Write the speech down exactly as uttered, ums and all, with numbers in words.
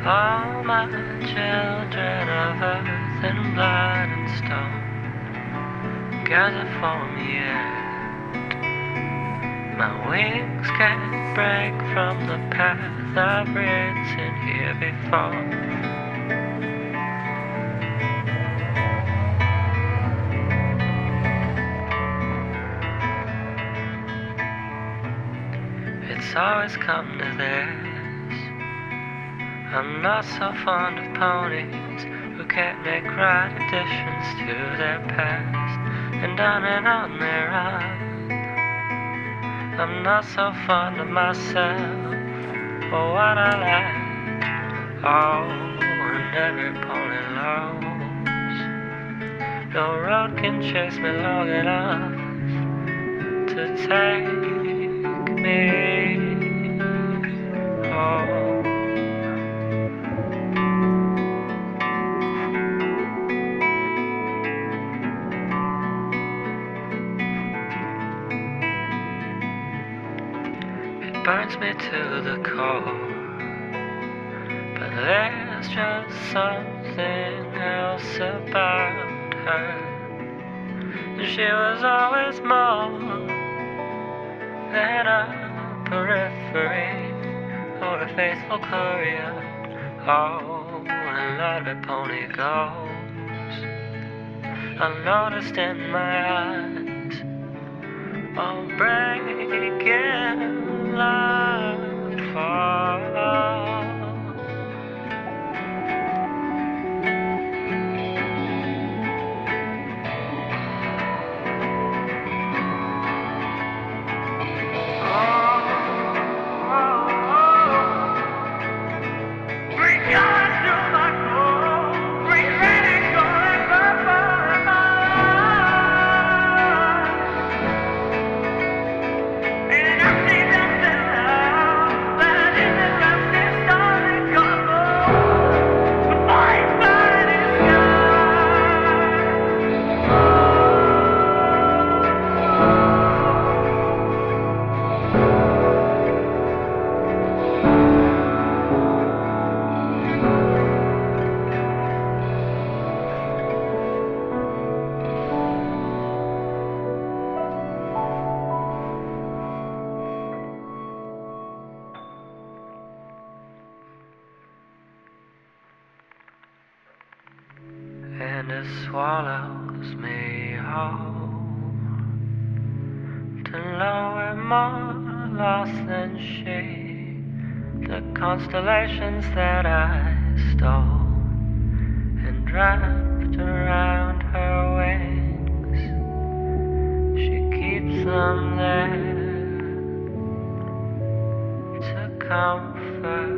All my children of earth and blood and stone gather for me yet. My wings can't break from the path I've written here before. It's always come to this. I'm not so fond of ponies who can't make right additions to their past, and on and on they run. I'm not so fond of myself or what I lack. Oh, and every pony knows no road can chase me long enough to take me home. Burns me to the core, but there's just something else about her. She was always more than a periphery or a faithful courier. Oh, and let her pony goes unnoticed in my eyes. Oh, breaking love fall. And it swallows me whole to know we're more lost than she. The constellations that I stole and wrapped around her wings, she keeps them there to comfort